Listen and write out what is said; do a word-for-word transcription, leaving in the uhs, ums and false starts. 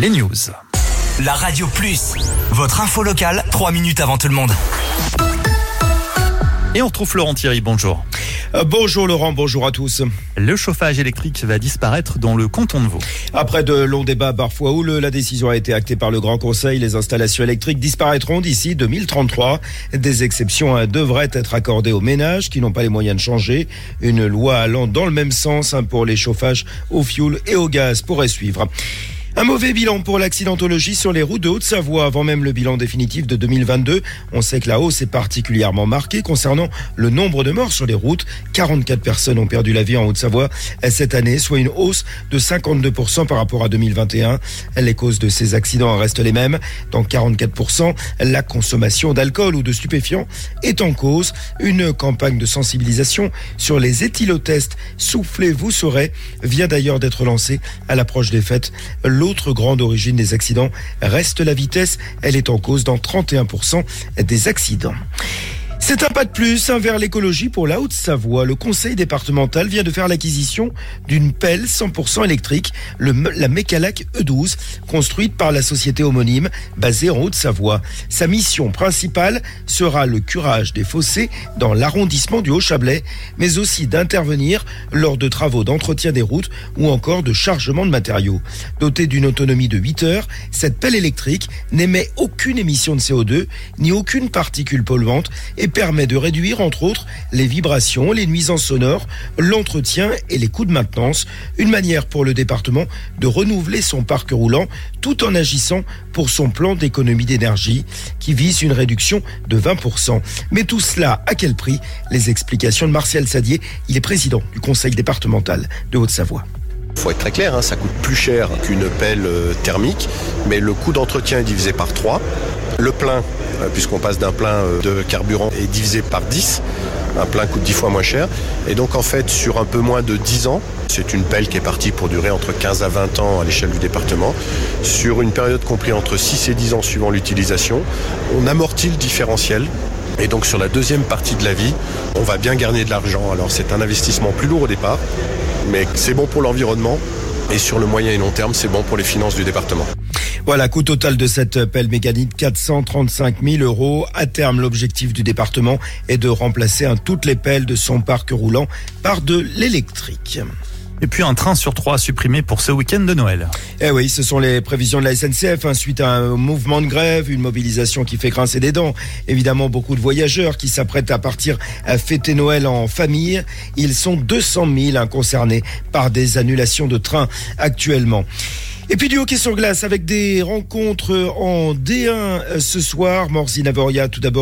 les news. La Radio Plus, votre info locale, trois minutes avant tout le monde. Et on retrouve Laurent Thierry, bonjour. Euh, bonjour Laurent, bonjour à tous. Le chauffage électrique va disparaître dans le canton de Vaud. Après de longs débats à Barfoix-Houle, la décision a été actée par le Grand Conseil. Les installations électriques disparaîtront d'ici deux mille trente-trois. Des exceptions hein, devraient être accordées aux ménages qui n'ont pas les moyens de changer. Une loi allant dans le même sens hein, pour les chauffages au fioul et au gaz pourrait suivre. Un mauvais bilan pour l'accidentologie sur les routes de Haute-Savoie avant même le bilan définitif de deux mille vingt-deux. On sait que la hausse est particulièrement marquée concernant le nombre de morts sur les routes. quarante-quatre personnes ont perdu la vie en Haute-Savoie cette année, soit une hausse de cinquante-deux pour cent par rapport à deux mille vingt et un. Les causes de ces accidents restent les mêmes. Dans quarante-quatre pour cent, la consommation d'alcool ou de stupéfiants est en cause. Une campagne de sensibilisation sur les éthylotests soufflés, vous saurez, vient d'ailleurs d'être lancée à l'approche des fêtes. L'autre grande origine des accidents reste la vitesse. Elle est en cause dans trente et un pour cent des accidents. C'est un pas de plus hein, vers l'écologie pour la Haute-Savoie. Le conseil départemental vient de faire l'acquisition d'une pelle cent pour cent électrique, le, la Mecalac E douze, construite par la société homonyme basée en Haute-Savoie. Sa mission principale sera le curage des fossés dans l'arrondissement du Haut-Chablais, mais aussi d'intervenir lors de travaux d'entretien des routes ou encore de chargement de matériaux. Dotée d'une autonomie de huit heures, cette pelle électrique n'émet aucune émission de C O deux ni aucune particule polluante et permet de réduire, entre autres, les vibrations, les nuisances sonores, l'entretien et les coûts de maintenance. Une manière pour le département de renouveler son parc roulant tout en agissant pour son plan d'économie d'énergie qui vise une réduction de vingt pour cent. Mais tout cela, à quel prix? Les explications de Martial Sadier, il est président du conseil départemental de Haute-Savoie. Il faut être très clair, hein, ça coûte plus cher qu'une pelle euh, thermique, mais le coût d'entretien est divisé par trois. Le plein, euh, puisqu'on passe d'un plein euh, de carburant, est divisé par dix. Un plein coûte dix fois moins cher. Et donc en fait, sur un peu moins de dix ans, c'est une pelle qui est partie pour durer entre quinze à vingt ans à l'échelle du département. Sur une période comprise entre six et dix ans suivant l'utilisation, on amortit le différentiel. Et donc sur la deuxième partie de la vie, on va bien gagner de l'argent. Alors c'est un investissement plus lourd au départ, mais c'est bon pour l'environnement. Et sur le moyen et long terme, c'est bon pour les finances du département. Voilà, coût total de cette pelle mécanique, quatre cent trente-cinq mille euros. À terme, l'objectif du département est de remplacer hein, toutes les pelles de son parc roulant par de l'électrique. Et puis un train sur trois supprimé pour ce week-end de Noël. Eh oui, ce sont les prévisions de la S N C F hein, suite à un mouvement de grève, une mobilisation qui fait grincer des dents. Évidemment, beaucoup de voyageurs qui s'apprêtent à partir à fêter Noël en famille. Ils sont deux cent mille hein, concernés par des annulations de trains actuellement. Et puis du hockey sur glace avec des rencontres en D un ce soir. Morzine Avoria tout d'abord.